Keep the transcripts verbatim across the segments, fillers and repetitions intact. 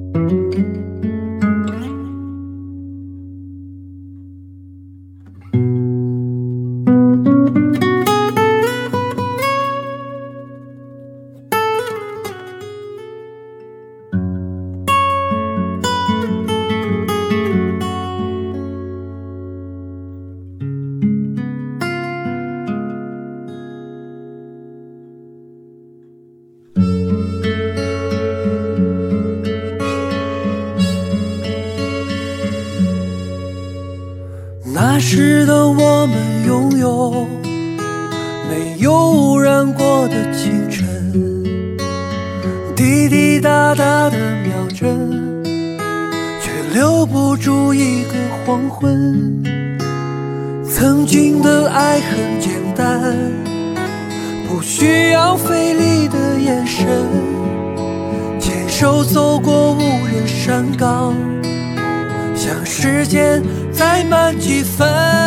那时的我们拥有没有污染过的清晨，滴滴答答的秒针，却留不住一个黄昏。曾经的爱很简单，不需要费力的眼神，牵手走过无人山岗，像时间再慢几分。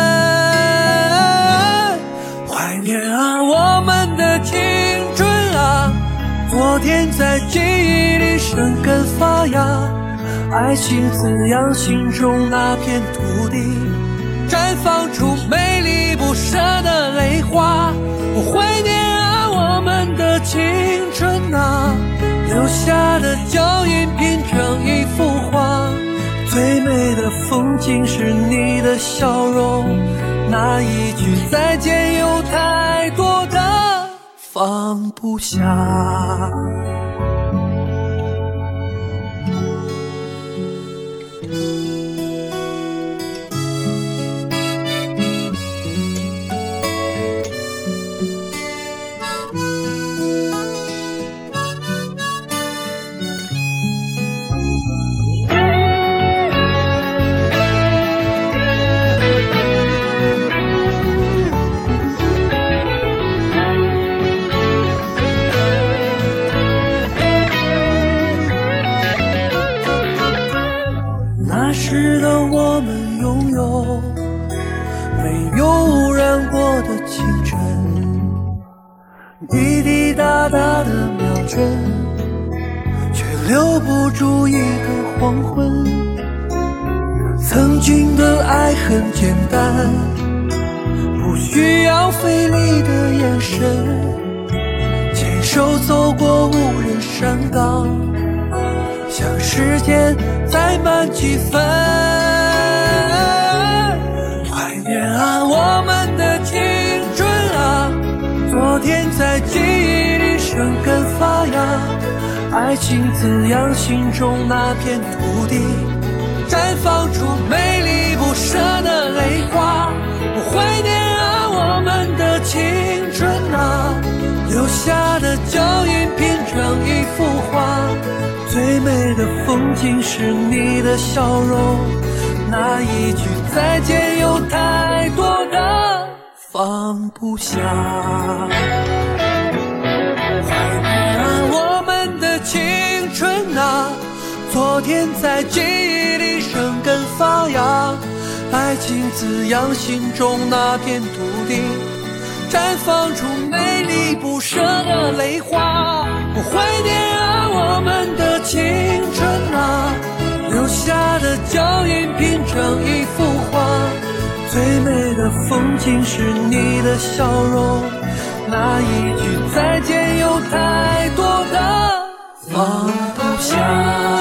怀念啊我们的青春啊，昨天在记忆里生根发芽，爱情滋养心中那片土地，绽放出美丽不舍的泪花。我怀念啊我们的青春啊，留下的脚印拼成一幅画，最美的风景是你的笑容，那一句再见有太多的放不下。那时的我们拥有没有污染过的清晨，滴滴答答的秒针，却留不住一个黄昏。曾经的爱很简单，不需要费力的眼神，牵手走过无人山岗，像时间再慢几分。怀念啊我们的青春啊，昨天在记忆里生根发芽，爱情滋养心中那片土地，绽放出美丽不舍的泪花。我怀念啊我们的青春啊，留下的脚印拼成一幅画，最美的风景是你的笑容，那一句再见有太多的放不下。怀念啊我们的青春啊，昨天在记忆里生根发芽，爱情滋养心中那片土地，绽放出美丽不舍的泪花。我怀念啊我们的青春啊，留下的脚印拼成一幅画，最美的风景是你的笑容，那一句再见有太多的放不下。